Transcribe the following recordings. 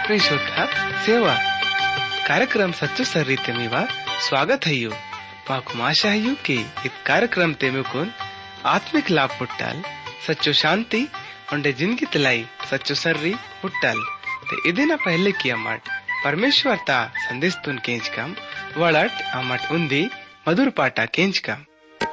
प्रिय श्रोता सेवा कार्यक्रम सच्चो सर्रीते मीवा स्वागत है यू माकु आशा है यू कि इस कार्यक्रम ते मुकुन आत्मिक लाभ पुट्टाल सच्चो शांति उंडे जिंदगी तलाई सच्चो सर्री पुट्टाल ते इदिना पहले की अमट परमेश्वर ता संदेश तुन केंच कम वड़ट अमट उन्दी मधुर पाटा केंच कम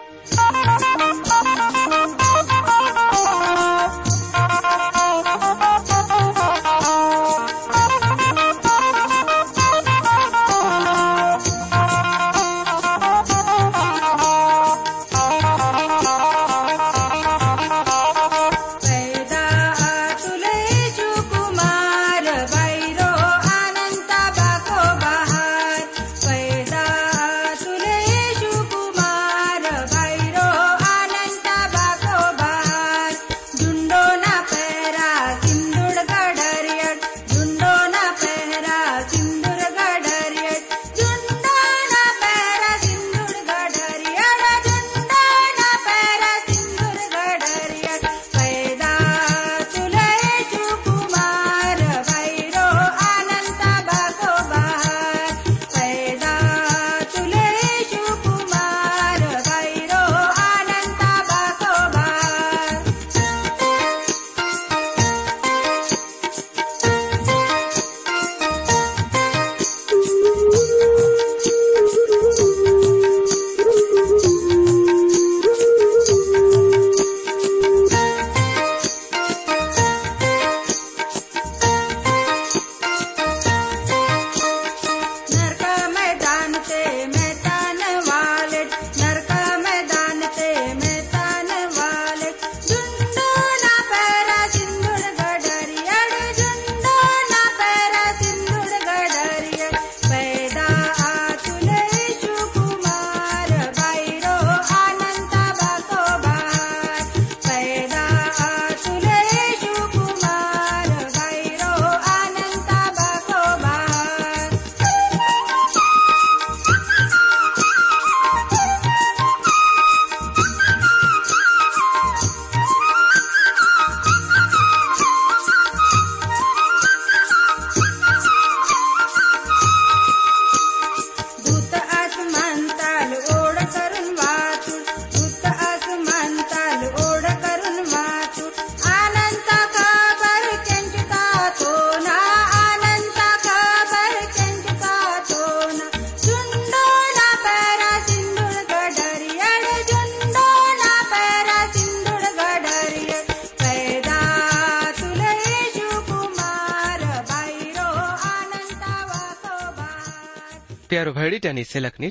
प्यारो भाईडी टनी से लखनीट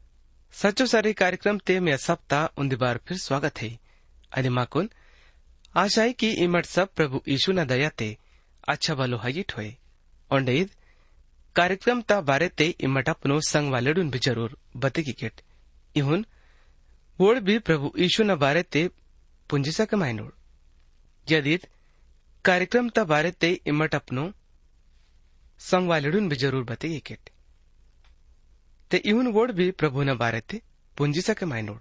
सच्चो सारी कार्यक्रम ते में सप्ताह उन्दी बार फिर स्वागत है अरे माकुन आशा है कि इमट सब प्रभु यीशु न दया ते अच्छा भलो हाइट होए और कार्यक्रम ता बारे ते इमट अपनो संग वालेडुन भी जरूर बते की केट इहुन वोड़ भी प्रभु यीशु न बारे ते पुंजिसा कमाइनोड़ यदि कार्यक्रम ता बारे ते इमट अपनो संग वालेडुन भी जरूर बते की केट ते इहुन वोड़ भी प्रभु न बारे ते पुंजिसा के माइनोड़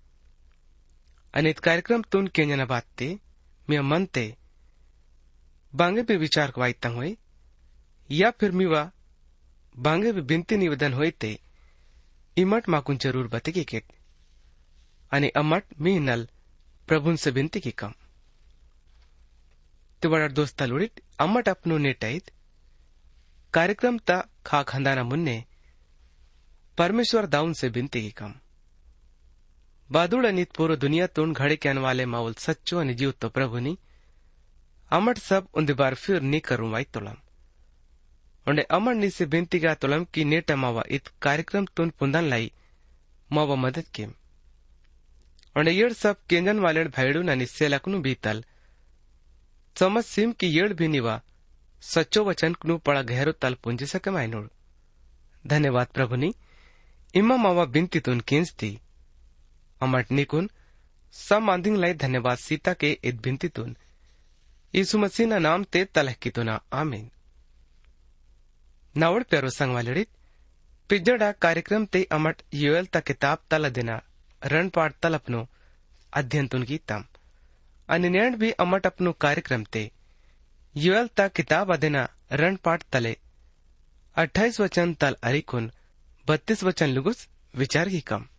अनेत कार्यक्रम तुन केंजना बात ते मिया मन ते बांगे पे विचार कवाइता हुए या फिर मिवा बांगे पे बिनती निवेदन हुए ते इमट माकुन जरूर बते की केट अने अमट मी नल प्रभुन से बिनती की कम ते बड़ा दोस्ता लुड़ित अमट अपनो नेटाइत कार्यक्रम ता खा खंदाना मुन्ने परमेश्वर दाऊन से बिनती की कम बादुड़ अनित पूर्व दुनिया तुन घड़े के आने वाले माउल सच्चो अनि जीव तो प्रभु नी अमट सब उन्दे बार फिर नी करूं वाई तोलम उन्हें अमर नी से बिनती का तोलम की नेटा मावा इत कार्यक्रम तुन पुंदन लाई मावा मदद केम उन्हें येड़ सब केंजन वाले भाईडू न निस्से लकनु बीतल समझ सिम की येड़ भी निवा सच्चो वचन कनु पड़ा गहरो तल पुंजी सके मायनोड़ धन्यवाद प्रभु नी इम्मा मावा बिनती तुन केंजती अमट निकुन सब मांदिंग लाई धन्यवाद सीता के इत बिनती तुन यीशु मसीह ना नाम ते तलह की तुना आमीन नावड़ प्यारो संग वालेडित पिजड़ा कार्यक्रम ते अमट योएल ता किताब तला देना रण पाठ तल अपनो अध्ययन तुन की तम अन्य भी अमट अपनो कार्यक्रम ते योएल ता किताब अदेना रणपाट तले 28 वचन तल अरिकुन 32 वचन लुगुस विचार की कम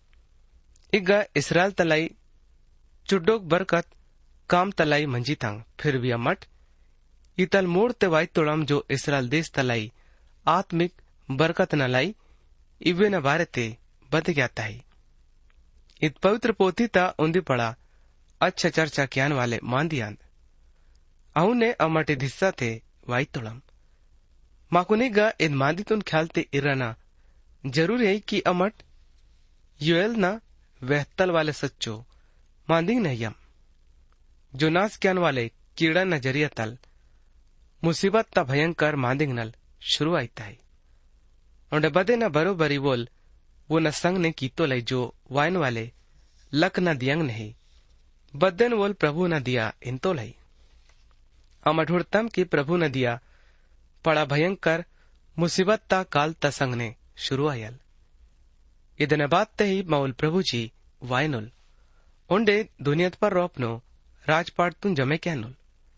इगा इसराइल तलाई चुड्डोक बरकत काम तलाई मंजी तांग फिर भी अमट इतल मोड़ ते वाई तोड़म जो इसराइल देश तलाई आत्मिक बरकत न लाई इवे न बारे ते बद गया है। इत पवित्र पोथी ता उन्दी पड़ा अच्छा चर्चा कियान वाले मांदियान अहुने अमट इद हिस्सा थे वाई तोड़म माकुनेगा इन मांदितुन ख्याल ते इराना जरूर है कि अमट युएल ना वहतल वाले सच्चो मांदिंग नयम जो नास क्यान वाले कीड़ा नजरिया तल मुसीबत ता भयंकर मांदिंग नल शुरू आईता है और बदे न बरोबरी बोल वो न संग ने कीतो लई जो वाइन वाले लक न दियंग नहीं बदन बोल प्रभु न दिया इनको लई अमठुड़तम की प्रभु न दिया पड़ा भयंकर मुसीबत ता काल ता संग ने शुरू आयल इतने बात ते ही मौल प्रभु जी वायनुल उंडे दुनियत पर रोपनो राजपाट तुम जमे कैनुल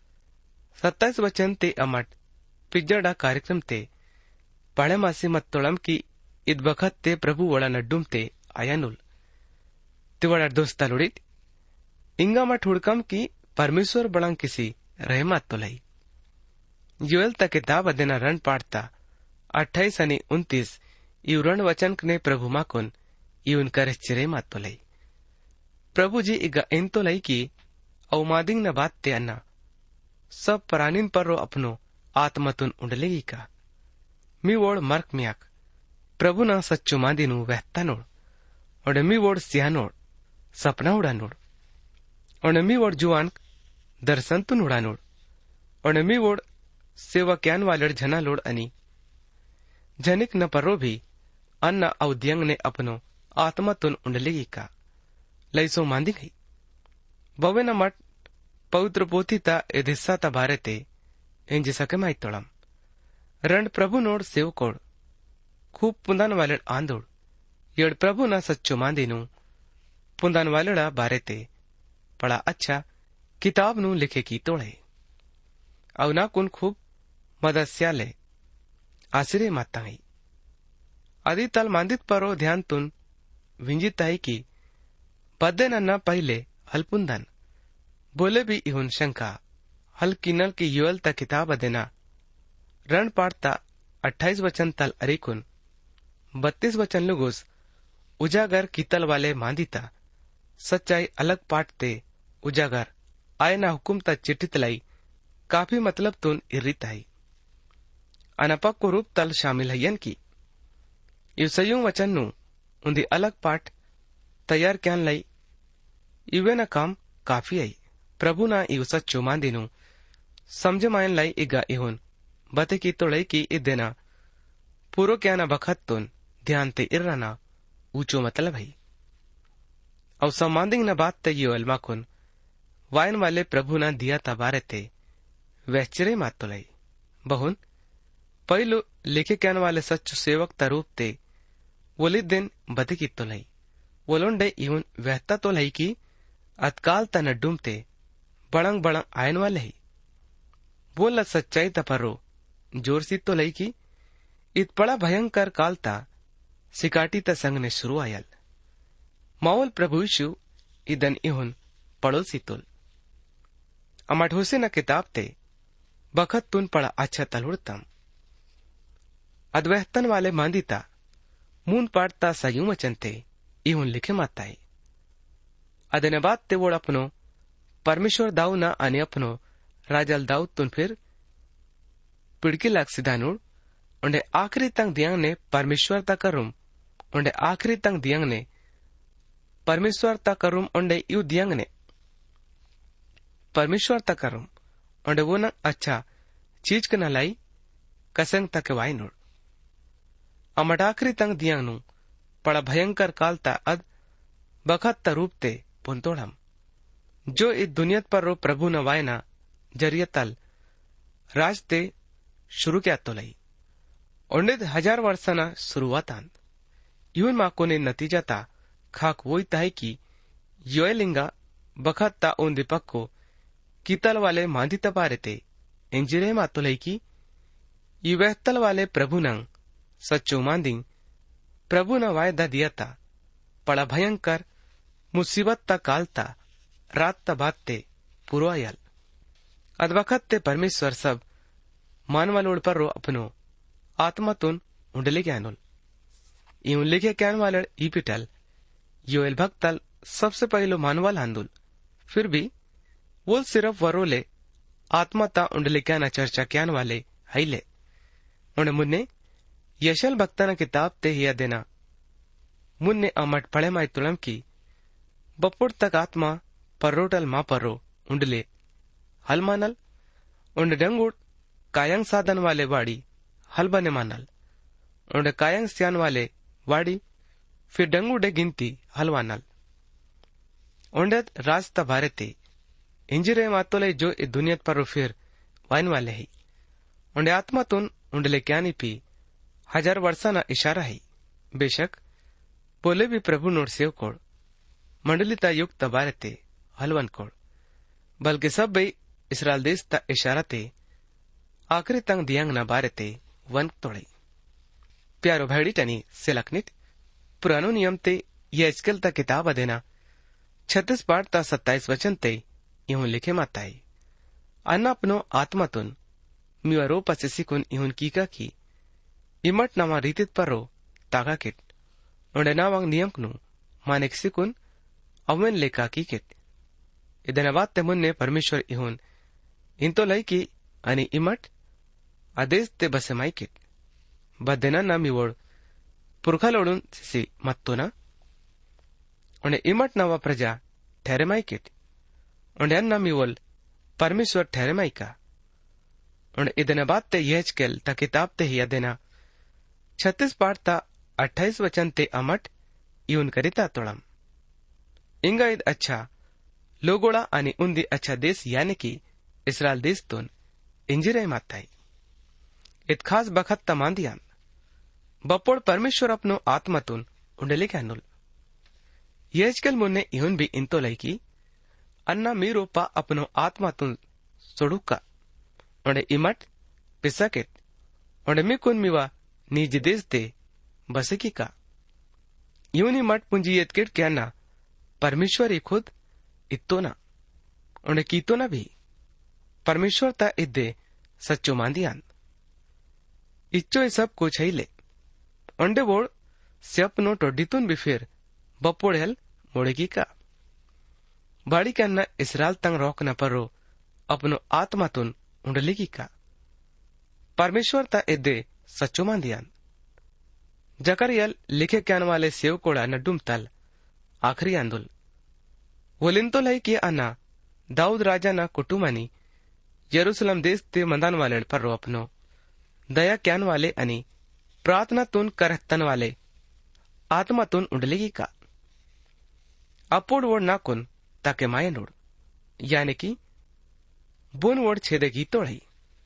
27 वचन ते अमट पिज्जड़ा कार्यक्रम ते पढ़े मासी मत्तोड़म की इद बखत ते प्रभु वड़ा नड्डुम ते आयानुल तिवड़ा दोस्ता लुड़ित इंगा मठ हुड़कम की परमेश्वर बड़ंग किसी रहमत तो लई युएल ता किताब अदेना रण पाड़ता 28 आणि 29 इव रण वचन ने प्रभु माकुन इवन करे चिरे मात तो लई प्रभु जी इगा इन तो लई की अवमादिंग न बात ते अन्ना सब प्राणीन पर रो अपनो आत्मतुन उंडलेगी का मी वोड़ मर्क मियाक प्रभु ना सच्चो मादिनु वहता नोड़ और मी वोड़ सियानोड़ सपना उड़ा नोड़ और मी वोड़ जुआन दर्शन तुन उड़ा नोड़ और मी वोड़ सेवा क्यान वालड़ झना लोड़ अनि जनिक न परो भी अन्ना अवद्यंग ने अपनो आत्मा तुन उंडलेगी का लईसो मांदी गई बवे न मट पवित्र पोथी ता एदिस्सा ता बारे ते इंज सके माई तोड़म रण प्रभु नोड़ सेवकोड़ खूब पुंदान वालड़ आंदोड़ यड़ प्रभु ना सच्चो मांदीनु पुंदान वालड़ा बारे ते पड़ा अच्छा किताब नु लिखे की तोड़े अवना कुन खूब मदस्याले आसिरे माताई आदि तल मांदित परो ध्यान तुन विंजिताई की बदे न पहले हलपुंदन बोले भी इहुन शंका हल किनल की युअल ता किताब देना रण पाड़ता 28 वचन तल अरिकुन 32 वचन लुगुस उजागर कीतल वाले मांदिता सच्चाई अलग पाटते उजागर आयना हुकुम ता चिट्ठित लाई काफी मतलब तुन इर्रिताई अनपक को रूप तल शामिल हयन की यु संयुग वचन नु उन्दी अलग पाठ तैयार क्यान लाई इवे न काम काफी आई प्रभु ना इव सच्चो मांदिनु समझ मायन लाई इगा इहुन बते की तो लई की इदेना पूरो क्या न बखत तुन ध्यान ते इर्रना ऊंचो मतलब है और सम्मानिंग न बात ते यो अलमाकुन वायन वाले प्रभु ना दिया तबारे ते वैचरे मात तो लई बहुन पहलू लिखे क्यान वाले सच्चो सेवक तरूप ते वोली दिन बते की तो लई वोलोंडे इहुन वहता तो लई की अतकाल ता नड्डुम ते बड़ंग बड़ंग आयन वाले ही बोला सच्चाई तपरो जोर सी तो लई की इत बड़ा भयंकर कालता सिकाटी ता संग ने शुरू आयल माउल प्रभु यीशु इदन इहुन पड़ोसी तुल अमठोसे न किताब ते बखत तुन पड़ा अच्छा तलुड़तम अद्वैतन वाले मांदिता मून पाड़ता सयू वचन ते इहुन लिखे माताई अदने बात ते वोड़ अपनो परमेश्वर दाऊ ना आने अपनो राजल दाऊद तुन फिर पिड़की लाग सिधानुड़ उन्हें आखिरी तंग दियांग ने परमेश्वर ता करुम उन्हें आखिरी तंग दियांग ने परमेश्वर ता करुम उन्हें यू दियांग ने परमेश्वर ता करुम उन्हें वो न अच्छा चीज के न लाई कसंग तक वाई नोड़ अमट आखिरी तंग दियांग नु पड़ा भयंकर काल ता अद बखत ता रूप ते पुंतोड़म जो इस दुनियत पर रो प्रभु न वायना जरिए तल राज ते शुरू क्या तो लई उन्नीत 1000 वर्षना शुरुआतान यून माको ने नतीजा ता खाक वोई ताई की योलिंगा बखत ता उन दीपक को कीतल वाले मांदी तपारे ते इंजिरे मातो लई की ಈ ವೆಹತ್ತಲ್ ವಾಲೆ ಪ್ರಭುನಂಗ್ ಸಚ್ಚು ಮಾಂದಿಂಗ್ ಪ್ರಭುನ ವಾಯ್दा दिया था पड़ा भयंकर मुसीबत ता काल ता रात ता बात ते पूरो आयल अद वक्त ते परमेश्वर सब मानवालोड पर रो अपनो आत्मातून उंडले ज्ञानोल इउन लिखे ज्ञान वाले ई पिटल योएल भक्तल सबसे पहलो मानवाल हांदुल फिर भी वो सिर्फ वरोले आत्मा ता उंडले ज्ञान चर्चा ज्ञान वाले हाइले उन्हें मुन्ने यशल भक्तना किताब ते हिया देना मुन्ने अमट पड़े माय तुलम की बपुड़ तक आत्मा पर्रोटल मा पर्रो उंडले हलमानल उंड डंगुड़ कायंग साधन वाले वाड़ी हलबने मानल उंड कायंग स्यान वाले वाड़ी फिर डंगुडे गिनती हलवानल उंडत रास्ता भारते इंजिरे मातोले जो इस दुनिया पर फिर वाइन वाले ही उंडे आत्मा तुन उंडले क्यानी पी 1000 वर्षाना इशारा है बेशक बोले भी प्रभु नोट सेव कोड़ मंडलिता युक्त बारते हलवन कोड़ बल्कि सब भाई इसराइल देश ता इशारा ते आखिरी तंग दियांग ना बारते वन तोड़े प्यारो भाईडी टनी सेलकनित पुरानो नियम ते यह इस्केल ता किताब देना 36 पाठ ता 27 वचन ते यूं लिखे माताई अन्ना अपनो आत्मा तुन मिवरो पसिसिकुन इहुन कीका की इमट नामा रीतित परो तागा किट उंडे नावांग नियमकनु मानेक सिकुन अवन लेका की किट इदन बात ते मुन्ने परमेश्वर इहुन इंतो लई की अनि इमट आदेश ते बसे माई किट बदेना ना मिवोड पुरखालोडून सिसी मत्तो ना उंडे इमट नावा प्रजा ठहरे माई किट उंडे अन्ना मिवोल परमेश्वर ठहरे माई का उंडे इदन बात ते यहजकेल ता किताब ते हिया देना 36 पाठ ता 28 वचन ते अमट इवन करिता तोड़म इंगा इद अच्छा लोगोड़ा आणि उंदी अच्छा देश यानी की इसराइल देश तोन इंजिरे माताई इत खास बखत ता मांदियान बपोड़ परमेश्वर अपनो आत्मातून उंडले क्यानुल यहजकेल मुन्ने इहुन भी इंतो लई की अन्ना मीरो पा अपनो आत्मातून सोडुका उंडे इमट पिसकेत उंडे मिकुन मिवा निज देश ते बसकी का यूनी मट पुंजी यतकिट क्या ना परमेश्वर ही खुद इतो ना उन्हें कीतो ना भी परमेश्वर ता इद्दे सच्चो मांदियान इच्चो सब कुछ है ले उंडे बोड़ स्यपनो टोडितुन भी फिर बपोड़ेल मोड़ेगी का बाड़ी क्या इसराइल तंग रोक न परो अपनो आत्मा तुन उंडलेगी का परमेश्वर ता इद्दे सच्चो मांदियान जकरियल लिखे क्यान वाले सेव कोड़ा नड्डुम तल आखरी आंदोल वोलिंतो लाई की अन्ना दाऊद राजा ना कुटुमानी यरूशलेम देश ते मंदान वाले पर अपनो दया क्यान वाले अनि प्रार्थना तुन करहतन वाले आत्मा तुन उंडलेगी का अपोड़ वोड़ नाकुन ताके माये नोड़ यानी कि बोन वोड़ छेदेगी तोड़ई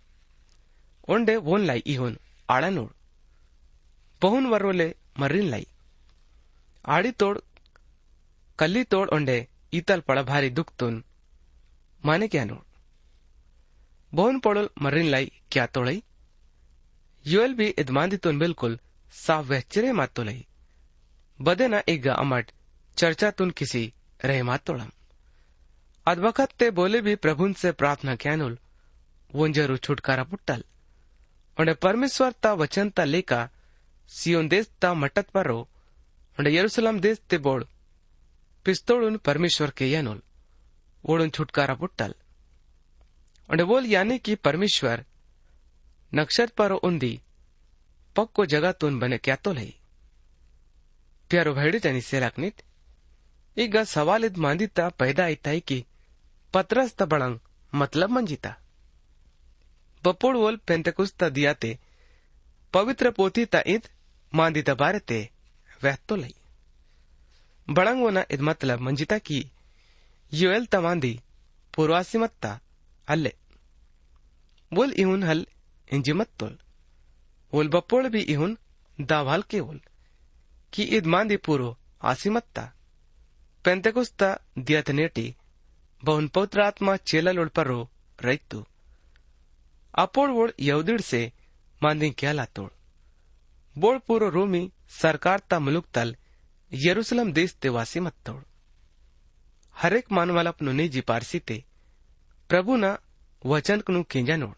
उंडे वोन लाई इहुन आड़ा नोड़ बहुन वर्रोले मर्रिन लाई आड़ी तोड़ कल्ली तोड़ उंडे ईतल पड़ा भारी दुख तुन माने क्या नोड़ बहुन पड़ोल मर्रिन लाई क्या तोड़ई योल भी इदमांदी तुन बिल्कुल साफ वहचरे मात तोड़ई बदे ना एक अमट चर्चा तुन किसी रहे मात तोड़म अद वक्त ते बोले भी प्रभुन से प्रार्थना क्यानुल वोंजरू छुटकारा पुट्टल उन्हें परमेश्वर ता वचन ता लेका सियोन देश ता मटत परो उन्हें यरूशलेम देश ते बोड़ पिस्तोड़ुन परमेश्वर के यानुल ओड़ुन छुटकारा पुट्टल उन्हें बोल यानी कि परमेश्वर नक्षत्र पर उन्दी पक्को जगह तुन बने क्या तो लई प्यारो भैडी तनी सेलाकनित ಈಗ ಸವಾಲಿದ್ ಮಾಂದಿತ पैदा ಐತಾಯಿ पत्रस ता बड़ंग मतलब मंजिता बपोड़ वोल पेंतकुस्ता दियाते पवित्र पोथी ता इद मांदिता बारते वह तो लई बड़ंग वोना इद मतलब मंजिता की योएल ता मांदी पूर्वासी मत्ता अल्ले वोल इहुन हल इंजिमत तोल वोल बपोड़ भी इहुन दावाल के वोल की इद मांदी पूरो आसिमत्ता पेंतकुस्ता दियातनेटी बहुन पौत्रात्मा चेलल उड़परो रैतु अपोड़ वोड़ यहुदिड़ से मांदी क्या लातोड़ बोल पूरो रोमी सरकार ता मुलुक तल यरूशलेम देश ते वासी मत तोड़ हरेक मानवाला अपनो निजी पारसी ते प्रभु ना वचन कनु केंजा नोड़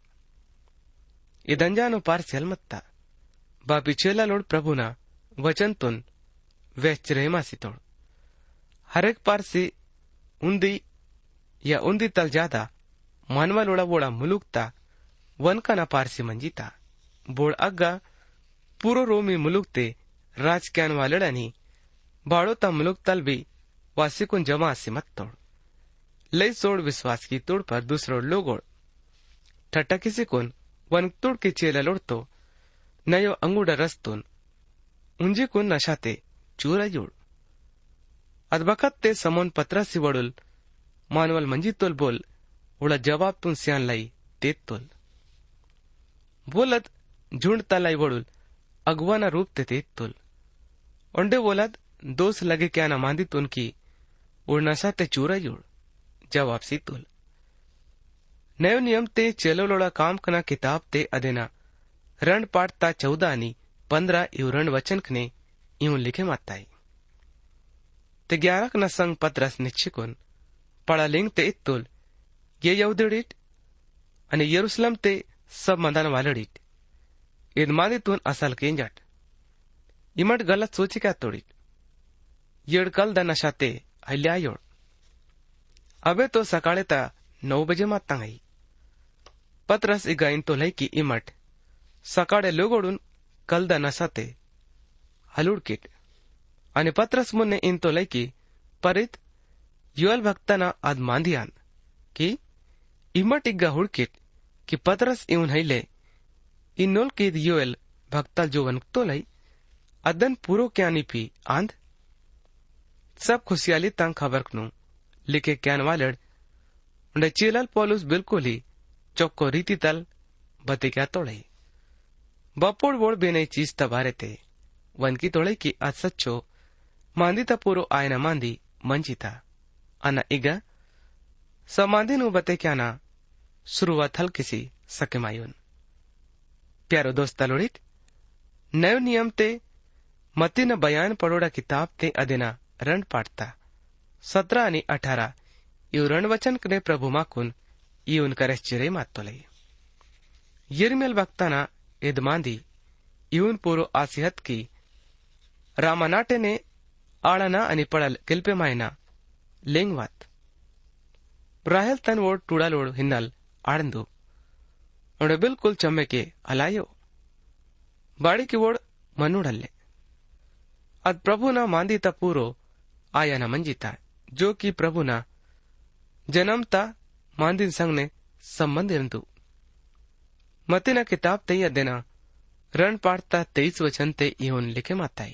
इदंजानो पारसी हलमत्ता बापी चेला लोड प्रभु ना वचन तुन वेश्चरेमासी तोड़ हरेक पारसी उन्दी या उन्दी तल ज्यादा मानवा लोड़ा बोड़ा मुलुकता वनका ना पारसी मंजीता बोड़ अग्गा पूरो रोमी मुलुक ते राजक्यान वालड़नी बाड़ोता मुलुक तल भी वासिकुन जमा से मत तोड़ लई सोड़ विश्वास की तोड़ पर दूसरों लोगोड़ ठट्टा किसी कुन वन तोड़ के चेला लोड़ तो नयो अंगूडा रस्तुन उंजी कुन नशाते चूरा जोड़ अदबकत ते समोन पत्रा सी वडुल मानवल मंजी तोल बोल उड़ा जवाब तुन सियान लाई तेत तोल बोलद झुंड तलाई वडुल अगवाना रूप ते तेत तोल ओंडे बोलद दोष लगे क्या ना मांदी तुन की उड़ नशा ते चूरा जोड़ जवाब सी तोल नयो नियम ते चलो लोड़ा काम कना किताब ते अदेना रण पाठता 14 आणि 15 इव रण वचन कने इव लिखे माताई ते 11 कना संग पत्रस निश्चिकोन पड़ा लिंग ते इत्तोल ये यहुदीट आणि यरूशलेम ते सब मंदान वालडीट इदमादितून असल केंजाट इमट गलत सोची क्या तोड़ीट येड कल द नशाते हल्यायोड अबे तो सकाळे ता 9 बजे मातांगाई पत्रस इगाइन तो लई की इमट सकाळे लोगोडून कल द नशाते हलुडकीट आणि पत्रस मुन्ने इन तो लई की परित युअल भक्तना आद मांदियान की इमट इग्गा हुडकीट कि पत्रस इउन हईले इनोल की युअल भक्ता जो वनक्तो लई अदन पूरो क्या निपी आंध सब खुशियाली तंग खबर कनु लिखे क्यान वालड़ उन्हें चीलल पौलुस बिल्कुल ही चौक्को रीति तल बते क्या तोड़े बपोड़ बोड़ बेने चीज तबारे थे वन की तोड़े की आज सच्चो मांदी ता पूरो आयना मांदी मंचिता अना इगा समांदी नु बते क्या ना शुरुआत हल किसी सके मायून प्यारो दोस्त लोड़ित नयो नियम ते मती न बयान पड़ोड़ा किताब ते अदेना रण पाटता 17 आणि 18 इव रण वचन कने प्रभु माकुन इवन करेस चिरे मातोले यिर्मयाल भक्ताना इदमांदी इवन पूरो आसिहत की रामानाटे ने आड़ना आणि पड़ल किल्पे मायना लेंगवात राहल तन वोड टूड़ालोड हिन्नल आड़ंदु और बिल्कुल चम्मे के अलायो बाड़ी की वोड मनुड़ल्ले अद प्रभु ना मांदीता पूरो आया न मंजिता जो कि प्रभु ना जन्मता मांदिन संग ने संबंध इरंतु मतिना किताब ते देना रण पाठता 23 वचन ते इहोन लिखे माताई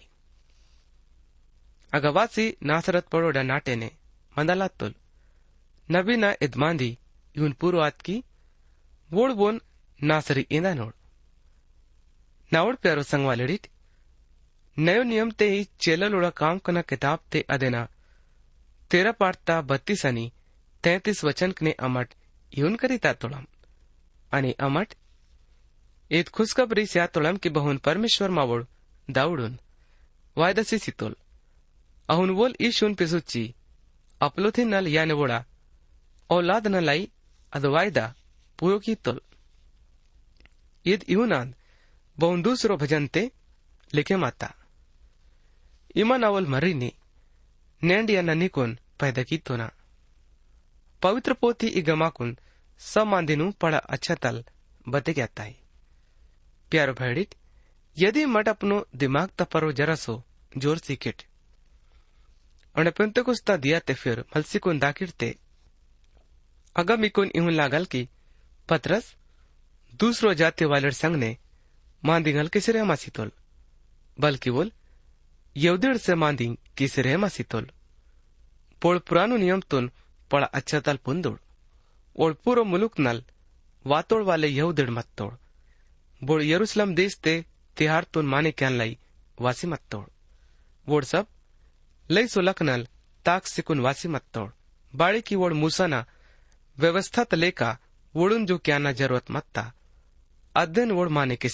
अगवासी नासरत पड़ोड़ा नाटे ने मंदलातुल नबी ना इदमांदी इवन पूर्व आत की वोड़ बोन नासरी इंदा नोड़ नावड़ प्यारो संगवालेडिट नयो नियम ते ही चेला लोड़ा काम कना किताब ते अदेना 13 पाठता 32 आणि 33 वचन कने अमट इवन करीता तोळम आणि अमट एत खुशखबरी स्या तोळम की बहुन परमेश्वर मावड़ दावडून वायदसी सितोल अहुन वोल ईशुन पिसुच्ची अपलोथी नल याने वोड़ा औलाद न लाई अद वायदा पूरो की तोल ईद इवनान बहुन दूसरो भजन ते लिखे माता इमा नावल मरीनी नेंडिया ननिकुन पैदा की तो ना पवित्र पोथी इगमाकुन सब मांदिनु पड़ा अच्छा तल बते जाता है प्यारो भैडित यदि मट अपनो दिमाग तपरो जरसो जोर सीकिट और पेंतकुस्ता दिया ते फिर मलसिकुन दाकिरते अगम इकुन इहुन लागल की पत्रस दूसरो जाति वालर संग ने मांदिंगल किसी रहमा सितोल बल्कि बोल यवदिड़ से मांदिंग किसी रहमा सितोल पोड़ पुरानो नियम तुन पड़ा अच्छा तल पुंदोड़ और पूरो मुलुक नल वातोड़ वाले यवदिड़ मत तोड़ बोड़ यरूशलेम देश ते तिहार तुन माने क्यान लाई वासी मत तोड़ वोड़ सब लई सुलख नल ताक सिकुन वासी मत तोड़ बाड़ी की वोड़ मूसाना व्यवस्था तलेका वोड़ुन जो क्या ना जरूरत मत ता अध्ययन वोड़ माने किसी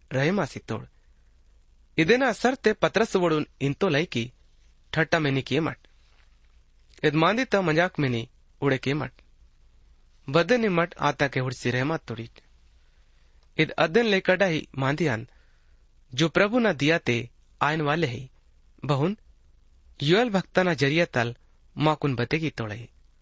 रहमासी तोड़ इदेना असर ते पत्रस वोड़ून इंतो लई की ठट्टा में निकी मट इद मांदी ता मजाक में नी उड़े के मट बदे नि मट आता के हुड़सी रहमत तोड़ी इद अदन ले कडाही मांदियान जो प्रभु ना दिया ते आयन वाले ही बहुन युअल भक्ता ना जरिया तल माकुन बतेगी तोड़े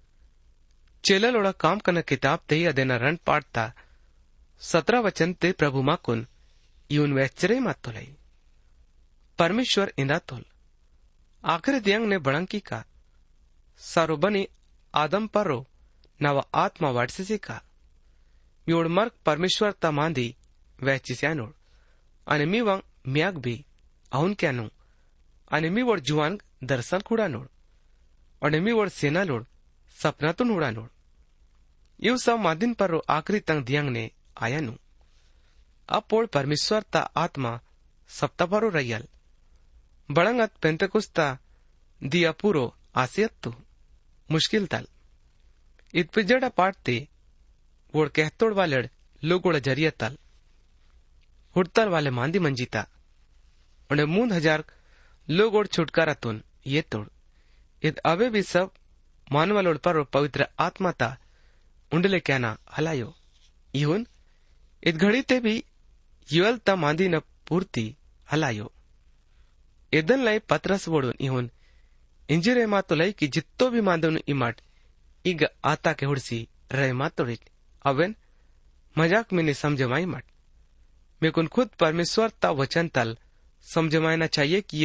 चेलल ओड़ा काम करना किताब ते ही अदेना रन पाटता 17 वचन ते प्रभु माकुन यून वैचरे मत तोलाई परमेश्वर इंदा तोल आखिर दियंग ने बड़ंकी का सारोबनी आदम परो नव आत्मा वाटसे का म्योड़ मर्क परमेश्वर ता मांदी वैचिस्यानोड़ અને मी वांग म्याग भी अहुन क्यानु અને मी वोड़ जुआन दर्शन खुड़ा नोड़ અને मी वोड़ सेना लोड़ सपना तो नोड़ा नोड़ यू सब मादिन पर आखिरी तंग दियंग ने आया नु अपोड़ परमेश्वर ता आत्मा सप्ता परो रैयल बड़ंगत पेंतकुस्ता दिया पूरो आसियत तु मुश्किल तल इत पिजड़ा पाटते वोड़ कहतोड़ वालेड़ लोगोड़ जरिया तल हुड़तल वाले मांदी मंजीता उन्हें 3,000 लोगोड़ छुटकारा तुन ये तोड़ इत अवे भी सब मानवलोड़ पर पवित्र आत्मा ता उंडले क्या ना हलायो यून इत घड़ी ते भी युअल ता मांदी न पूर्ति हलायो इदन लाई पत्रस वोड़ुन इहुन इंजिरे मा तो लई की जित्तो भी मांदुन इमाट इग आता के हुड़सी रहे मा तोड़ित अवेन मजाक में ने समझमाई मट मेकुन खुद परमेश्वर ता वचन तल समझमायना चाहिए कि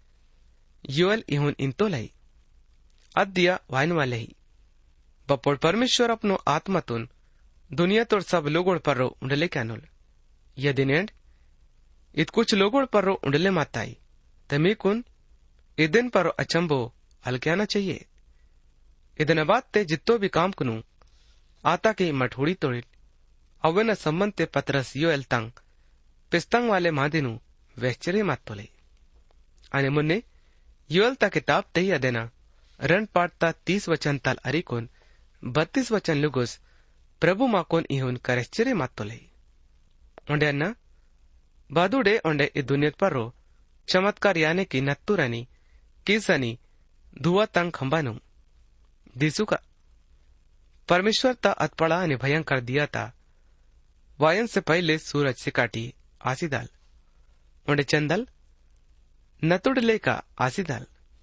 युअल इहुन इंतो लाई अद्या वाइन वाले ही बपोड़ परमेश्वर अपनो आत्मा तुन दुनिया तोड़ सब लोगोड़ पर रो उंडले कैनोल यदि नेंड इत कुछ लोगोड़ पर रो उंडले माताई तमी कुन इदन पर अचंबो हल्क्याना चाहिए इदन बात ते जित्तो भी काम कुनु आता के मठोड़ी तोड़ी अवन संबंध ते पत्रस युअल तंग पिस्तंग वाले मादिनु वैचरे मत तोले आने मुन्ने युअल ता किताब ते ही अदेना रन पाटता 30 वचन तल अरिकोन 32 वचन लुगुस प्रभु माकोन इहुन करेश्चरे मत तोले ओंडे अन्ना बादुडे ओंडे इ दुनियत परो चमत्कार याने की नत्तुरानी कीसनी धुआ तंग खंबानु दिसु का परमेश्वर ता अतपड़ा ने भयंकर दिया था वायन से पहले सूरज से काटी आसीदाल ओंडे चंदल नतुडले का आसीदाल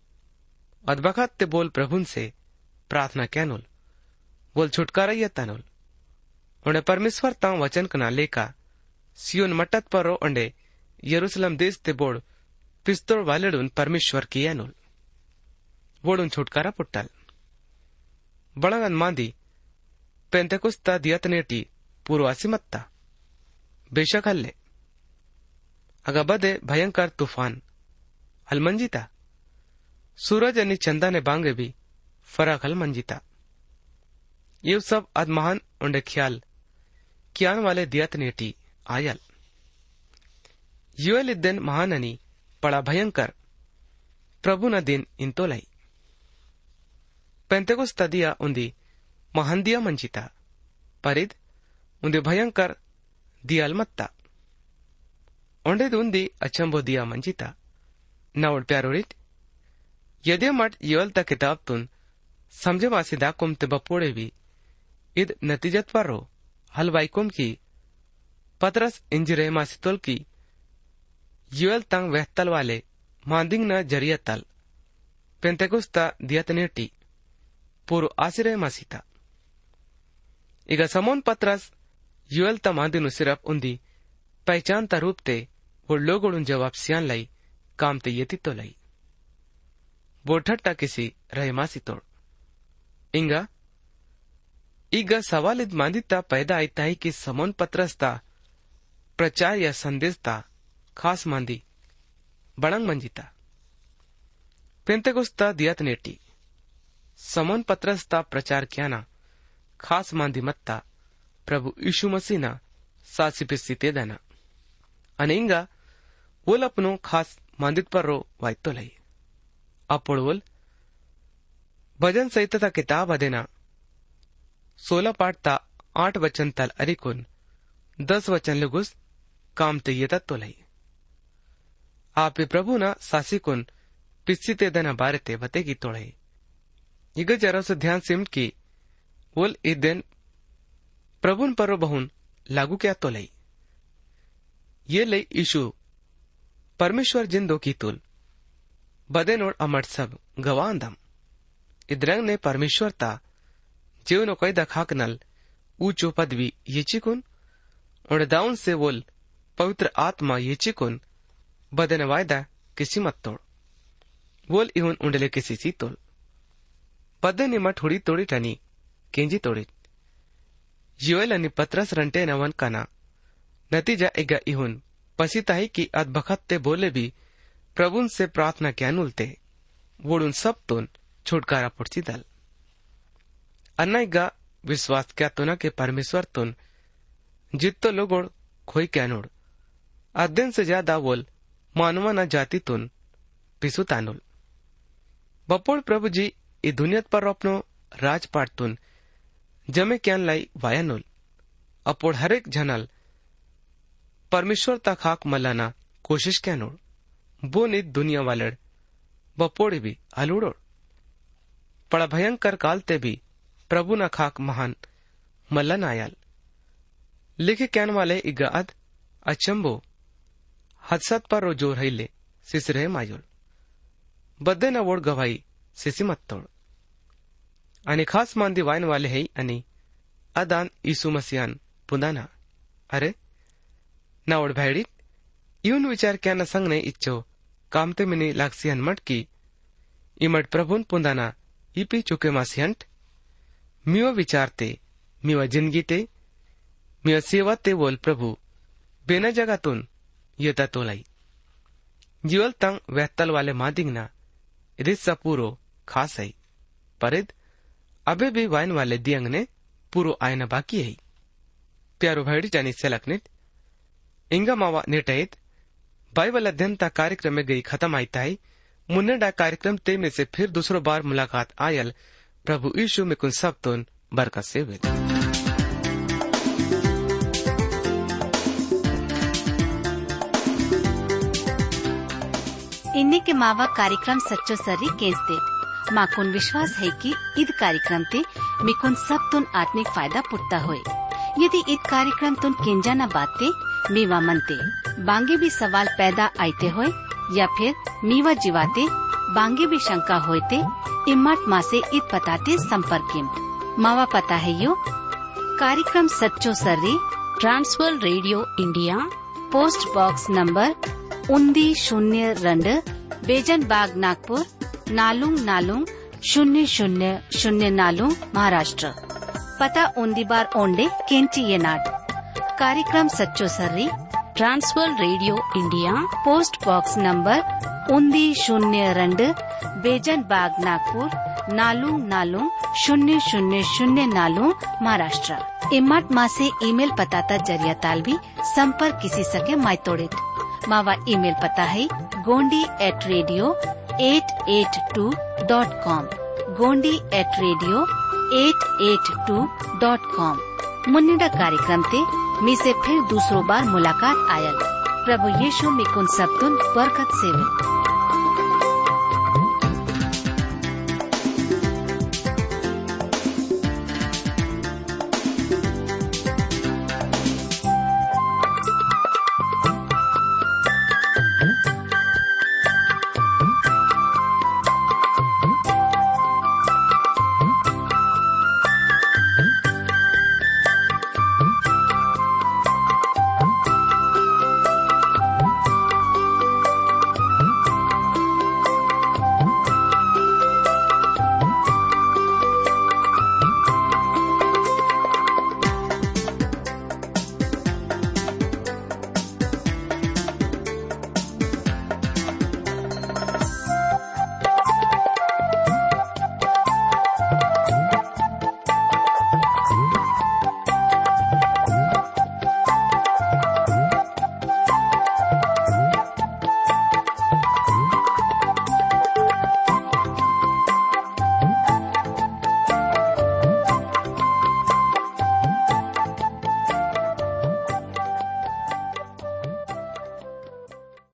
अदबखत ते बोल प्रभुन से प्रार्थना कैनोल बोल छुटकारा या तनोल ओंडे परमेश्वर ता वचन कना लेका सियोन मटत पर ओंडे यरूशलेम देश ते बोड़ पिस्तोड़ वालेडुन परमेश्वर कियानोल बोड़ुन छुटकारा पुट्टल बड़ंगन मांदी पेंतेकुस्ता दियतनेटी पूर्वासी मत्ता बेशक हल्ले अगा बदे भयंकर तूफान हल मंजीता सूरज अनि चंदा ने बांगे भी फरक हल मंजीता ये सब अदमहान उंडे ख्याल क्यान वाले दियतनेटी आयल युअल दिन महाननी पड़ा भयंकर प्रभु न दिन इंतो लाई पेंतेकुस्ता दिया उंदी महांदिया मंजीता परिद उंदी भयंकर दियाल मत्ता ओंडे उंदी अचंबो दिया मंजीता नवड़ प्यारोड़ित यदि मट युअल ता किताब तुन समझे वासी दाकुम ते बपोड़े भी इद नतीजत पर रो हलवाईकुम की पतरस इंजरे मासितोल की युअल तंग वहतल वाले मांदिंग न जरिया तल पेंतेकुस्ता दियतनेटी पूर्व आसिरे मासीता इगा समोन पतरस युअल ता मांदिनु सिर्फ उंदी पहचान ता रूप ते वो लोगोड़ुन जवाब सियान लाई काम ते येती तो लाई वो ठट्टा किसी रहे मासी तोड़ इंगा इगा सवालिद मांदिता पैदा आईता ही कि समोन पतरस्ता प्रचार या संदेशता खास मांदी बड़ंग मंजिता पेंतेकुस्ता दियतनेटी समोन पतरस्ता प्रचार किया ना खास मांदी मत्ता प्रभु यीशु मसीह ना सासी पिस्सी तेदाना अनेंगा वोल अपनो खास मांदित पर रो वाइतो लाई अपोड़ वोल भजन संहिता किताब अदेना 16 पाठ ता 8 वचन तल अरिकुन 10 वचन लुगुस काम ते येतात तो लाई आपे प्रभु ना सासिकुन पिस्सिते दना बारते बतेगी तोड़े इग जरा से ध्यान सिमट की वोल इदेन प्रभुन परो बहुन लागू क्या तो लाई ये लई ईशु परमेश्वर जिंदो की तुल बदे नोड अमट सब गवांदम इद्रंग ने परमेश्वर ता जीवनो कैदा खाकनल ऊंचो पदवी ये चिकुन और दाउन से वोल पवित्र आत्मा ये चिकुन बदन वायदा किसी मत तोड़ वोल इहुन उंडले किसी सी तोल बदे नि मठ हुड़ी तोड़ी टनी केंजी तोड़ी योएल अनि पत्रस रंटे नवन कना नतीजा इगा इहुन पसीताही की अदबखत ते बोले भी प्रभुन से प्रार्थना क्या नुलते वोडुन सब तुन छुटकारा पुड़ची दल अन्ना इगा विश्वास क्या तुना के परमेश्वर तुन जित्तो लोगोड़ खोई क्या नोड़ अध्ययन से ज्यादा बोल मानवा न जाति तुन पिसु तानुल बपोड़ प्रभु जी ई दुनियत पर अपनो राजपाट तुन जमे क्या लाई वायानुल अपोड़ हरेक झनल परमेश्वर ता खाक मल्लाना कोशिश क्या नोड़ वो नित दुनिया वालड़ बपोड़े भी अलूड़ोड़ पड़ा भयंकर कालते भी प्रभु न खाक महान मल्लन आयाल लिखे कैन वाले इगाद अचंबो हदसत पर जो रहीले सिसरे मायोल बद्दे न वोड गवाई सिसी मत तोड़ आणि खास मांदी वायन वाले है अनि अदान ईसु मसियान पुंदाना अरे ना ओड भाईडी इवन विचार क्या न संग ने इच्छो कामते मिनी लाक्सियन मट की इमट प्रभुन पुंदाना इपी चुके मासियंट मियो विचारते मियो जिंदगी ते मियो सेवा ते बोल प्रभु बेना जगह तुन येता तोलाई जीवल तंग वहतल वाले मादिंगना इदिस पूरो खास है परिद अबे भी वाइन वाले दियंग ने पूरो आयना बाकी है प्यारो भाईडी जानी सेलकनित इंगा मावा नेटाइत बाइबल अध्ययन ता कार्यक्रम में गई खत्म आईता है मुन्ने डा कार्यक्रम ते में से फिर दूसरो बार मुलाकात आयल प्रभु यीशु में कुन सब तुन बरकत से हुए इन्ने के मावा कार्यक्रम सच्चो सर्री केस दे माकुन विश्वास है कि ईद कार्यक्रम ते मिकुन सब तुन आत्मिक फायदा पुटता होए यदि ईद कार्यक्रम तुन केंजा न बाते मीवा मनते बांगे भी सवाल पैदा आते होए या फिर मीवा जीवाते बांगे भी शंका होते इम्मत माँ से ईद पताते संपर्किम मावा पता है यो कार्यक्रम सच्चो सर्री Trans World radio India post box number 1902 Bezon Bagh Nagpur नालुंग 0004 महाराष्ट्र पता उन्दी बार ओंडे केंची ये नाड कार्यक्रम सच्चो सर्री Trans World radio India post box number 1902 Bezon Bagh Nagpur नालुंग 0004 महाराष्ट्र इम्मत माँ से ईमेल पताता जरिया ताल भी संपर्क किसी सके मायतोड़ित मावा ईमेल पता है gondi@radio882.com gondi@radio882.com मुन्निडा कार्यक्रम ते मी से फिर दूसरो बार मुलाकात आयल प्रभु यीशु मिकुन सबतुन बरकत सेवे।